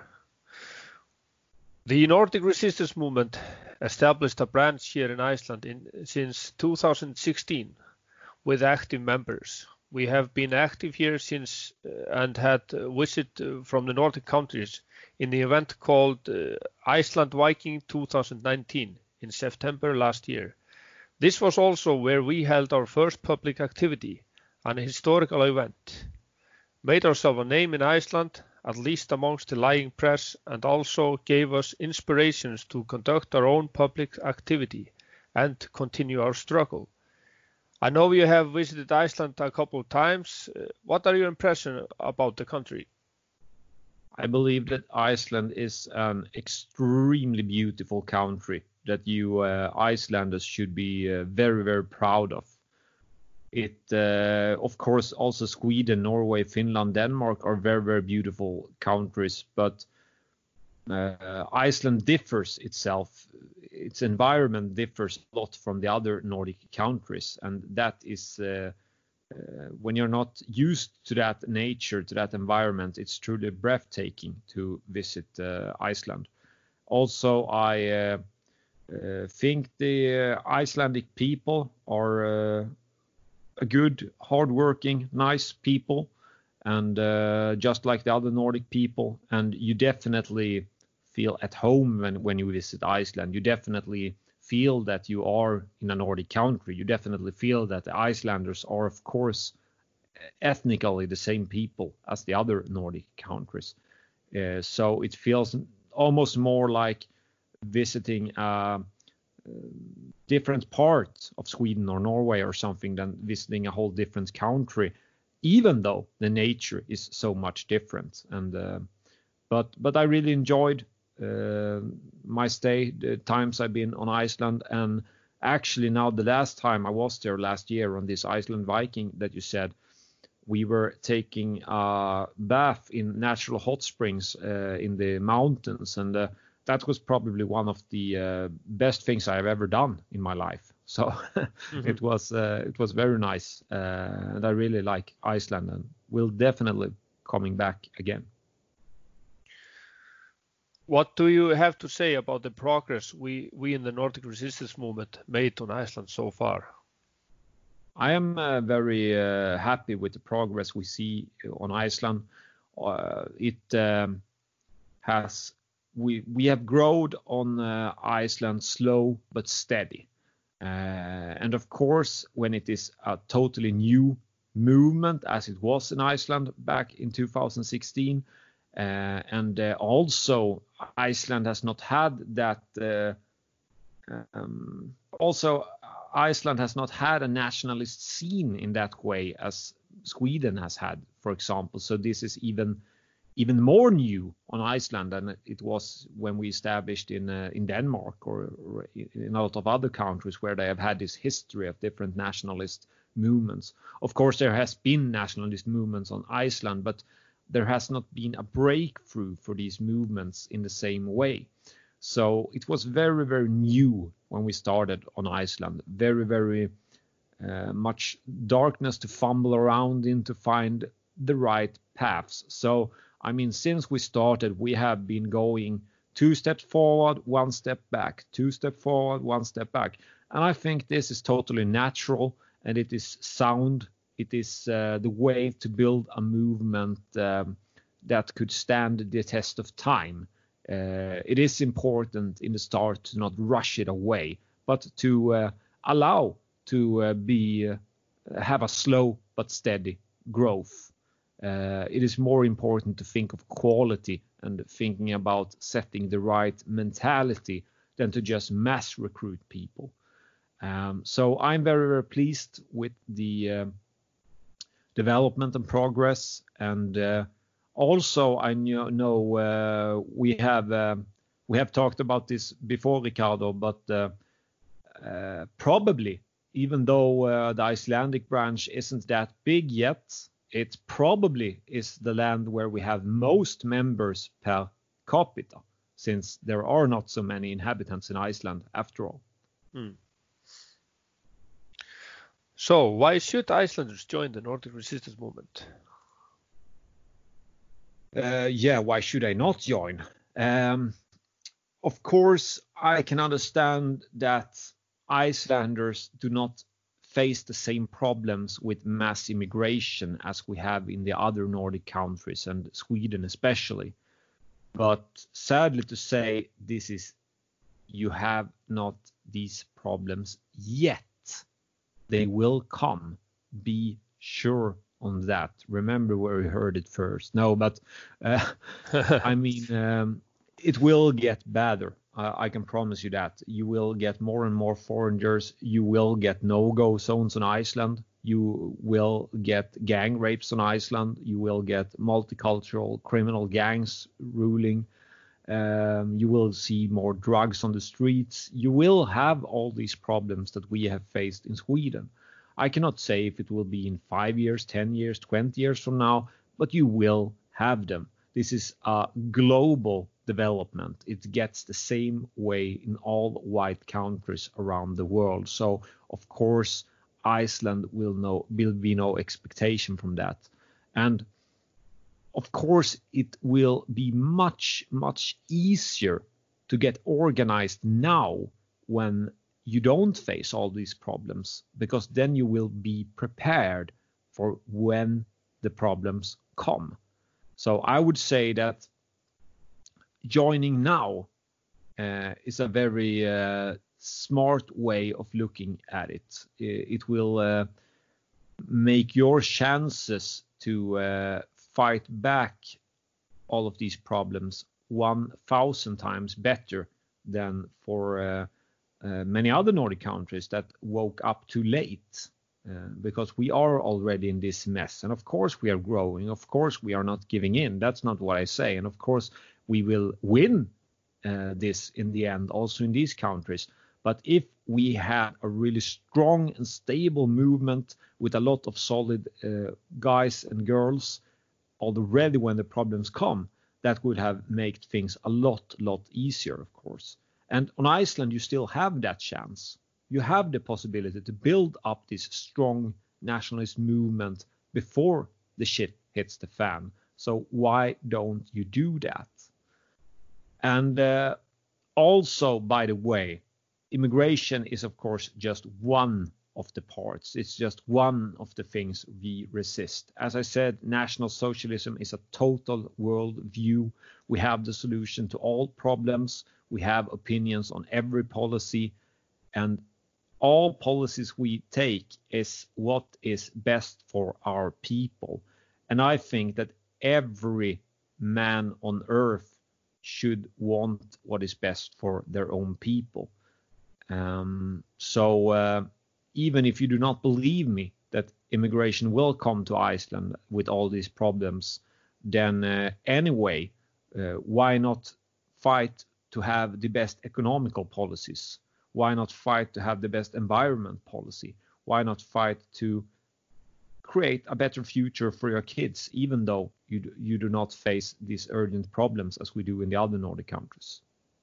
The Nordic Resistance Movement established a branch here in Iceland in, since two thousand sixteen with active members. We have been active here since uh, and had a visit uh, from the Nordic countries in the event called uh, Iceland Viking twenty nineteen in September last year. This was also where we held our first public activity, an historical event. Made ourselves a name in Iceland at least amongst the lying press, and also gave us inspirations to conduct our own public activity and continue our struggle. I know you have visited Iceland a couple of times. Uh, What are your impressions about the country? I believe that Iceland is an extremely beautiful country that you uh, Icelanders should be uh, very, very proud of. It, uh, of course, also Sweden, Norway, Finland, Denmark are very, very beautiful countries, but uh, Iceland differs itself. Its environment differs a lot from the other Nordic countries, and that is uh, uh, when you're not used to that nature, to that environment, it's truly breathtaking to visit uh, Iceland. Also, I uh, uh, think the uh, Icelandic people are uh, a good, hardworking, nice people, and uh, just like the other Nordic people, and you definitely feel at home when, when you visit Iceland. You definitely feel that you are in a Nordic country. You definitely feel that the Icelanders are, of course, ethnically the same people as the other Nordic countries. Uh, so it feels almost more like visiting a different part of Sweden or Norway or something than visiting a whole different country, even though the nature is so much different. And uh, but but I really enjoyed uh, my stay, the times I've been on Iceland, and actually now the last time I was there last year on this Iceland Viking that you said, we were taking a bath in natural hot springs uh, in the mountains, and uh, that was probably one of the uh, best things I have ever done in my life. So mm-hmm. it was uh, it was very nice, uh, and I really like Iceland, and will definitely coming back again. What do you have to say about the progress we we in the Nordic resistance movement made on Iceland so far? I am uh, very uh, happy with the progress we see on Iceland. Uh, it um, has we we have grown on uh, Iceland slow but steady, uh, and of course when it is a totally new movement as it was in Iceland back in two thousand sixteen, uh, and uh, also Iceland has not had that. Uh, um, also. Iceland has not had a nationalist scene in that way as Sweden has had, for example. So this is even even more new on Iceland than it was when we established in uh, in Denmark or, or in a lot of other countries where they have had this history of different nationalist movements. Of course, there has been nationalist movements on Iceland, but there has not been a breakthrough for these movements in the same way. So it was very, very new when we started on Iceland. Very, very uh, much darkness to fumble around in to find the right paths. So, I mean, since we started, we have been going two steps forward, one step back, two steps forward, one step back. And I think this is totally natural, and it is sound. It is uh, the way to build a movement um, that could stand the test of time. Uh, it is important in the start to not rush it away, but to uh, allow to uh, be uh, have a slow but steady growth. Uh, it is more important to think of quality and thinking about setting the right mentality than to just mass recruit people. Um, so I'm very, very pleased with the uh, development and progress, and uh, also, I know uh, we have uh, we have talked about this before, Ricardo, but uh, uh, probably, even though uh, the Icelandic branch isn't that big yet, it probably is the land where we have most members per capita, since there are not so many inhabitants in Iceland after all. Hmm. So, why should Icelanders join the Nordic resistance movement? Uh, yeah, why should I not join? Um, of course, I can understand that Icelanders do not face the same problems with mass immigration as we have in the other Nordic countries and Sweden especially. But sadly to say, this is you have not these problems yet. They will come. Be sure on that. Remember where you heard it first. No, but uh, I mean, um, it will get better. Uh, I can promise you that. You will get more and more foreigners. You will get no-go zones on Iceland. You will get gang rapes on Iceland. You will get multicultural criminal gangs ruling. Um, you will see more drugs on the streets. You will have all these problems that we have faced in Sweden. I cannot say if it will be in five years, ten years, twenty years from now, but you will have them. This is a global development. It gets the same way in all white countries around the world. So, of course, Iceland will, no, will be no expectation from that. And of course, it will be much, much easier to get organized now when you don't face all these problems, because then you will be prepared for when the problems come. So I would say that joining now uh, is a very uh, smart way of looking at it. It will uh, make your chances to uh, fight back all of these problems one thousand times better than for uh, uh, many other Nordic countries that woke up too late, uh, because we are already in this mess. And of course we are growing. Of course we are not giving in. That's not what I say. And of course we will win uh, this in the end, also in these countries. But if we have a really strong and stable movement with a lot of solid uh, guys and girls already when the problems come, that would have made things a lot, lot easier, of course. And on Iceland, you still have that chance. You have the possibility to build up this strong nationalist movement before the shit hits the fan. So why don't you do that? And uh, also, by the way, immigration is, of course, just one of the parts. It's just one of the things we resist. As I said, National Socialism is a total world view. We have the solution to all problems. We have opinions on every policy, and all policies we take is what is best for our people. And I think that every man on earth should want what is best for their own people. Um, so uh, even if you do not believe me that immigration will come to Iceland with all these problems, then uh, anyway, uh, why not fight to have the best economical policies? Why not fight to have the best environment policy? Why not fight to create a better future for your kids, even though you do, you do not face these urgent problems as we do in the other Nordic countries?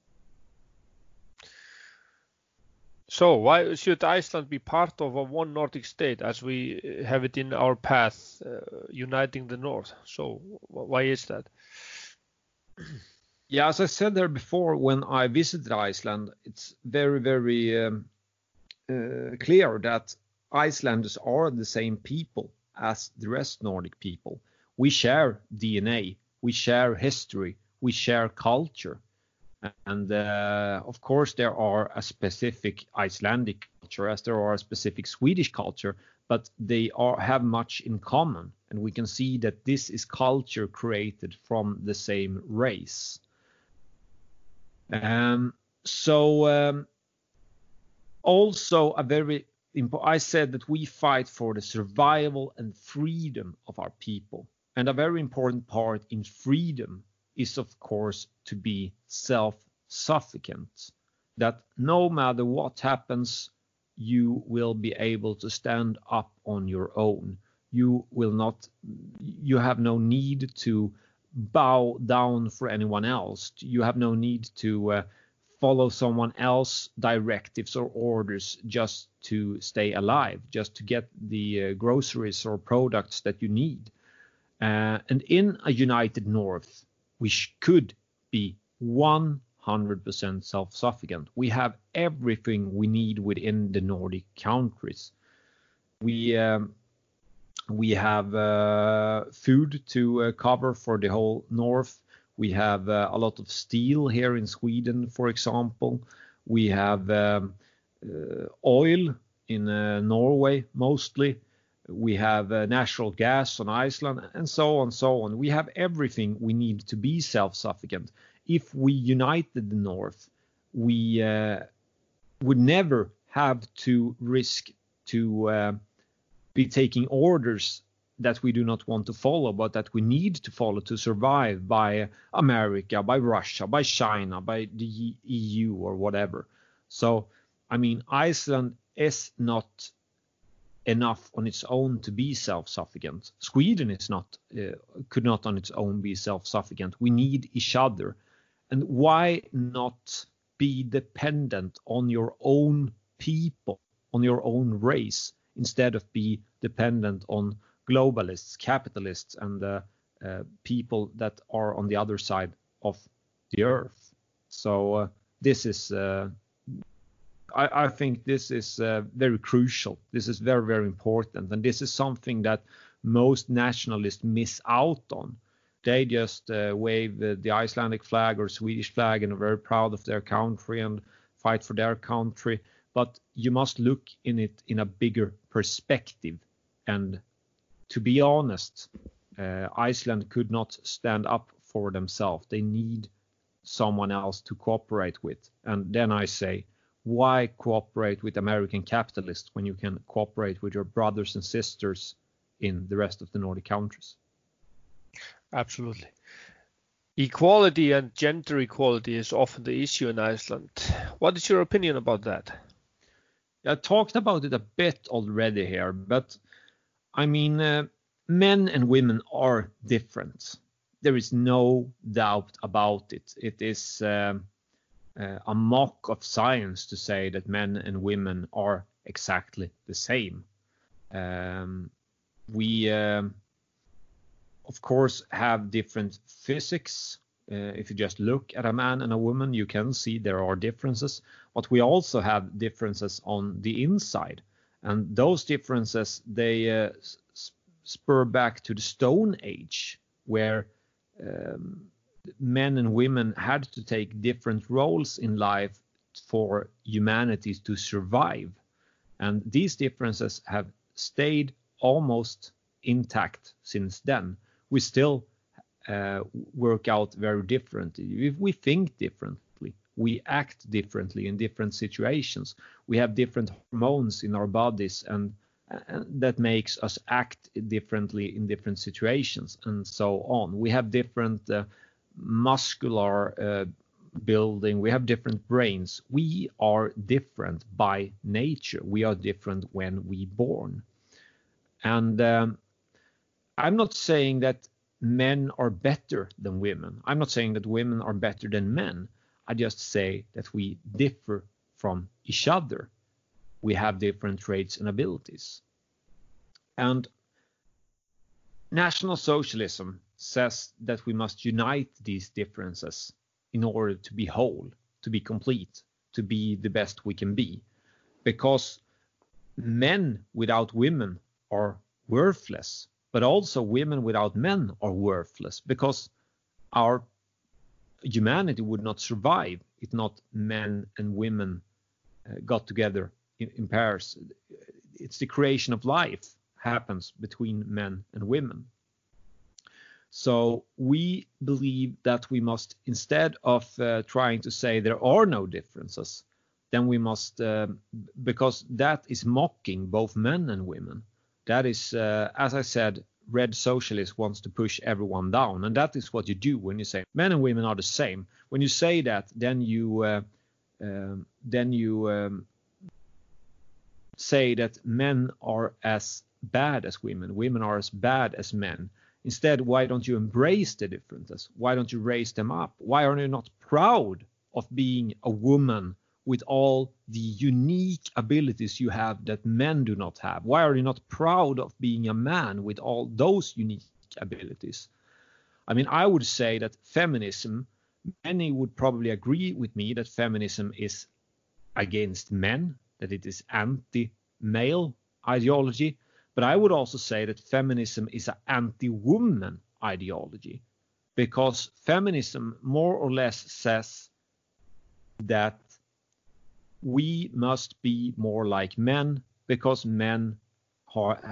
So why should Iceland be part of a one Nordic state as we have it in our path, uh, uniting the North? So why is that? Yeah, as I said there before, when I visited Iceland, it's very, very um, uh, clear that Icelanders are the same people as the rest Nordic people. We share D N A, we share history, we share culture. And uh, of course, there are a specific Icelandic culture, as there are a specific Swedish culture, but they are have much in common. And we can see that this is culture created from the same race. Um, so um, also a very important, I said that we fight for the survival and freedom of our people. And a very important part in freedom is, of course, to be self-sufficient, that no matter what happens, you will be able to stand up on your own. You will not, you have no need to bow down for anyone else. You have no need to uh, follow someone else's directives or orders just to stay alive, just to get the uh, groceries or products that you need. Uh, and in a united North, we sh- could be one hundred percent self-sufficient. We have everything we need within the Nordic countries. We um, we have uh, food to uh, cover for the whole North. We have uh, a lot of steel here in Sweden, for example. We have um, uh, oil in uh, Norway mostly. We have uh, natural gas on Iceland, and so on, so on. We have everything we need to be self-sufficient. If we united the North, we uh, would never have to risk to uh, be taking orders that we do not want to follow, but that we need to follow to survive, by America, by Russia, by China, by the E U or whatever. So, I mean, Iceland is not enough on its own to be self-sufficient. Sweden is not, uh, could not on its own be self-sufficient. We need each other. And why not be dependent on your own people, on your own race, instead of be dependent on globalists, capitalists, and uh, uh, people that are on the other side of the earth. So uh, this is uh, I, I think this is uh, very crucial. This is very, very important. And this is something that most nationalists miss out on. They just uh, wave the, the Icelandic flag or Swedish flag and are very proud of their country and fight for their country. But you must look in it in a bigger perspective. And to be honest, uh, Iceland could not stand up for themselves. They need someone else to cooperate with. And then I say, why cooperate with American capitalists when you can cooperate with your brothers and sisters in the rest of the Nordic countries? Absolutely. Equality and gender equality is often the issue in Iceland. What is your opinion about that? I talked about it a bit already here, but I mean, uh, men and women are different. There is no doubt about it. It is um, uh, a mock of science to say that men and women are exactly the same. Um, we, um, of course, have different physics. Uh, if you just look at a man and a woman, you can see there are differences. But we also have differences on the inside. And those differences, they uh, spur back to the Stone Age, where um, men and women had to take different roles in life for humanity to survive. And these differences have stayed almost intact since then. We still uh, work out very differently. We think differently. We act differently in different situations. We have different hormones in our bodies, and, and that makes us act differently in different situations, and so on. We have different uh, muscular uh, building. We have different brains. We are different by nature. We are different when we born. And um, I'm not saying that men are better than women. I'm not saying that women are better than men. I just say that we differ from each other. We have different traits and abilities. And National Socialism says that we must unite these differences in order to be whole, to be complete, to be the best we can be. Because men without women are worthless, but also women without men are worthless, because our humanity would not survive if not men and women uh, got together in, in pairs. It's the creation of life happens between men and women. So we believe that we must, instead of uh, trying to say there are no differences, then we must, uh, because that is mocking both men and women. That is, uh, as I said, red socialist wants to push everyone down. And that is what you do when you say men and women are the same. When you say that, then you, uh, um, then you um, say that men are as bad as women. Women are as bad as men. Instead, why don't you embrace the differences? Why don't you raise them up? Why are you not proud of being a woman with all the unique abilities you have that men do not have? Why are you not proud of being a man with all those unique abilities? I mean, I would say that feminism, many would probably agree with me that feminism is against men, that it is anti-male ideology. But I would also say that feminism is an anti-woman ideology, because feminism more or less says that we must be more like men, because men are,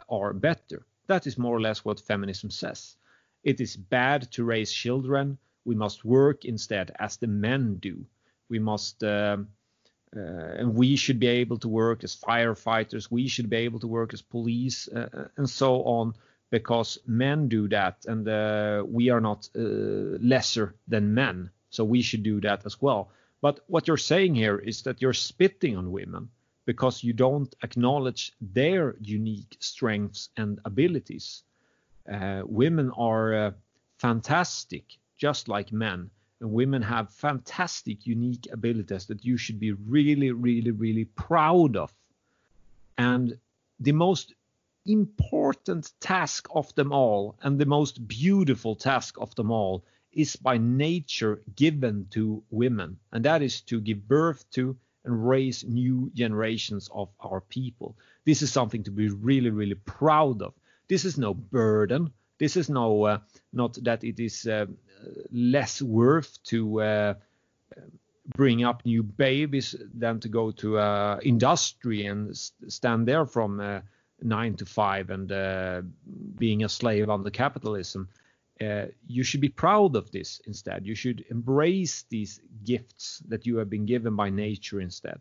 are better. That is more or less what feminism says. It is bad to raise children. We must work instead as the men do. We must, um, uh, and we should be able to work as firefighters. We should be able to work as police, uh, and so on, because men do that, and uh, we are not uh, lesser than men. So we should do that as well. But what you're saying here is that you're spitting on women because you don't acknowledge their unique strengths and abilities. Uh, women are uh, fantastic, just like men. And women have fantastic, unique abilities that you should be really, really, really proud of. And the most important task of them all, and the most beautiful task of them all, is by nature given to women. And that is to give birth to and raise new generations of our people. This is something to be really, really proud of. This is no burden. This is no, uh, not that it is uh, less worth to uh, bring up new babies than to go to uh, industry and st- stand there from uh, nine to five and uh, being a slave under capitalism. Uh, you should be proud of this instead. You should embrace these gifts that you have been given by nature instead.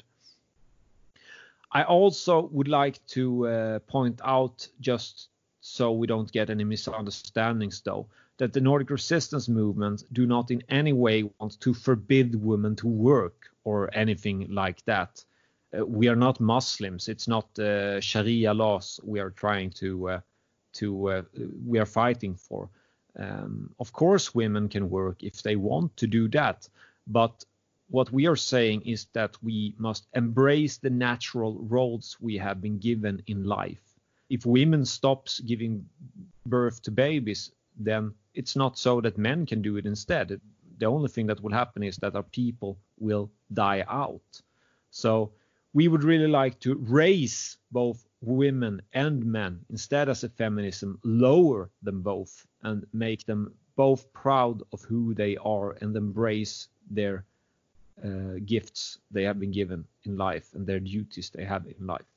I also would like to uh, point out, just so we don't get any misunderstandings though, that the Nordic resistance movement do not in any way want to forbid women to work or anything like that. Uh, we are not Muslims. It's not uh, Sharia laws we are trying to, uh, to uh, we are fighting for. Um, of course, women can work if they want to do that. But what we are saying is that we must embrace the natural roles we have been given in life. If women stops giving birth to babies, then it's not so that men can do it instead. The only thing that will happen is that our people will die out. So we would really like to raise both women and men, instead as a feminism, lower them both and make them both proud of who they are and embrace their uh, gifts they have been given in life and their duties they have in life.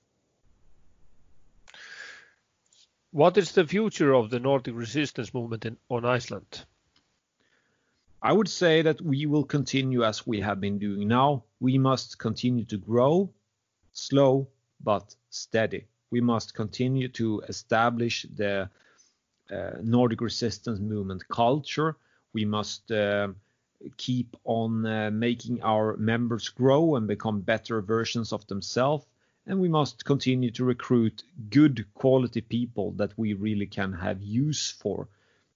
What is the future of the Nordic resistance movement in, on Iceland? I would say that we will continue as we have been doing now. We must continue to grow, slow but steady. We must continue to establish the uh, Nordic resistance movement culture. We must uh, keep on uh, making our members grow and become better versions of themselves. And we must continue to recruit good quality people that we really can have use for.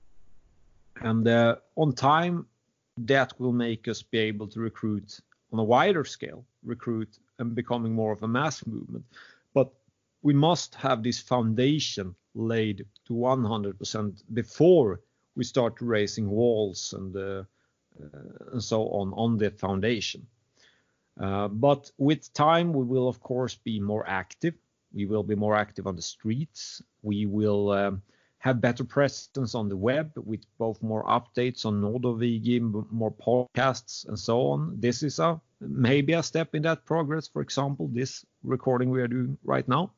And uh, on time, that will make us be able to recruit on a wider scale, recruit and becoming more of a mass movement. But we must have this foundation laid to one hundred percent before we start raising walls and, uh, uh, and so on on the foundation. Uh, but with time, we will, of course, be more active. We will be more active on the streets. We will um, have better presence on the web with both more updates on Nordovigy, more podcasts, and so on. This is a maybe a step in that progress. For example, this recording we are doing right now.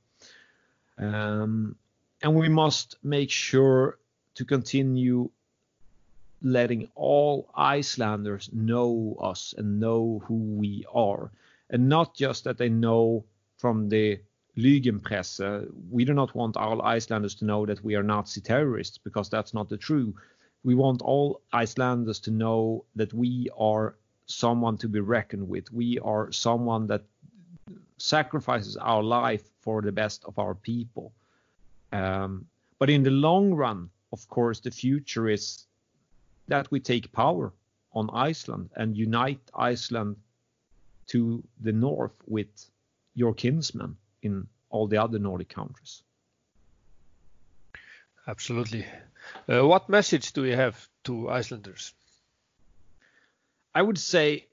Um, and we must make sure to continue letting all Icelanders know us and know who we are. And not just that they know from the Lügenpresse. We do not want all Icelanders to know that we are Nazi terrorists, because that's not the truth. We want all Icelanders to know that we are someone to be reckoned with. We are someone that sacrifices our life for the best of our people. Um, but in the long run, of course, the future is that we take power on Iceland and unite Iceland to the north with your kinsmen in all the other Nordic countries. Absolutely. Uh, what message do you have to Icelanders? I would say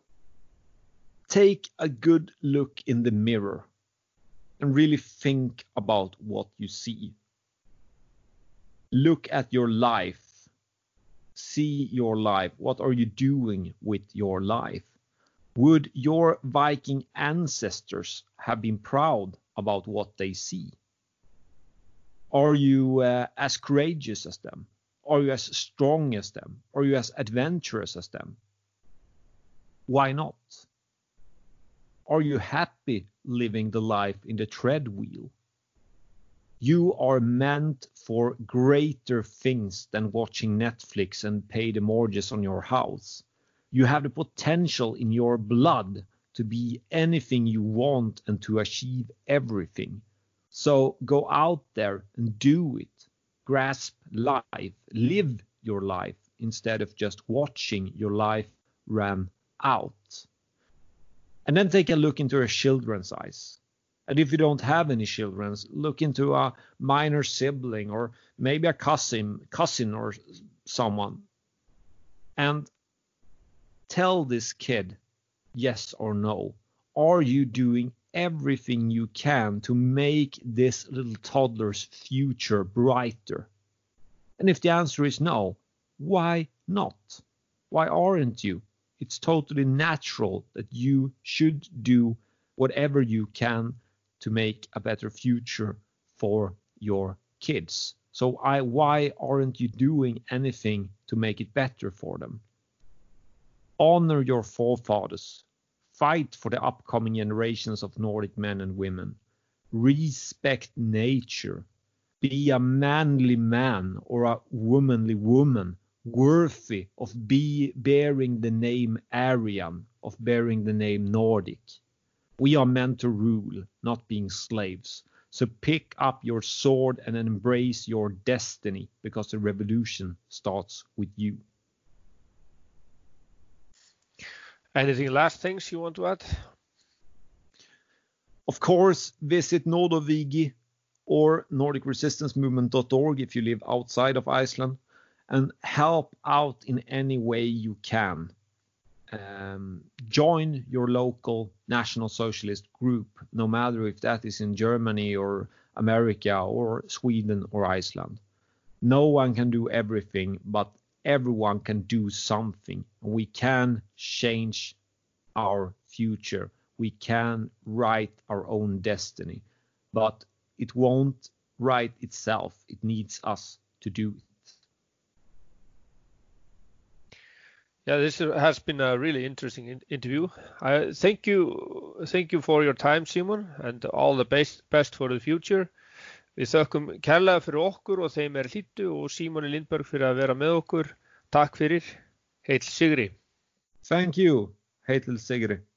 take a good look in the mirror and really think about what you see. Look at your life. See your life. What are you doing with your life? Would your Viking ancestors have been proud about what they see? Are you uh, as courageous as them? Are you as strong as them? Are you as adventurous as them? Why not? Are you happy living the life in the treadwheel? You are meant for greater things than watching Netflix and pay the mortgage on your house. You have the potential in your blood to be anything you want and to achieve everything. So go out there and do it. Grasp life. Live your life instead of just watching your life run out. And then take a look into your children's eyes. And if you don't have any children, look into a minor sibling or maybe a cousin, cousin or someone. And tell this kid, yes or no. Are you doing everything you can to make this little toddler's future brighter? And if the answer is no, why not? Why aren't you? It's totally natural that you should do whatever you can to make a better future for your kids. So I, why aren't you doing anything to make it better for them? Honor your forefathers. Fight for the upcoming generations of Nordic men and women. Respect nature. Be a manly man or a womanly woman, worthy of be bearing the name Aryan, of bearing the name Nordic. We are meant to rule, not being slaves. So pick up your sword and embrace your destiny, because the revolution starts with you. Anything last things you want to add? Of course, visit Nordovigi or Nordic Resistance Movement dot org if you live outside of Iceland, and help out in any way you can. Um, join your local National Socialist group, no matter if that is in Germany or America or Sweden or Iceland. No one can do everything, but everyone can do something. We can change our future. We can write our own destiny, but it won't write itself. It needs us to do it. Yeah, this has been a really interesting in interview. I thank you, thank you for your time, Simon, and all the best, best for the future. Við þökkum kærlega fyrir okkur og þeim er hlýddu og Símoni Lindberg fyrir að vera með okkur. Takk fyrir. Heill sigri. Thank you. Heill sigri.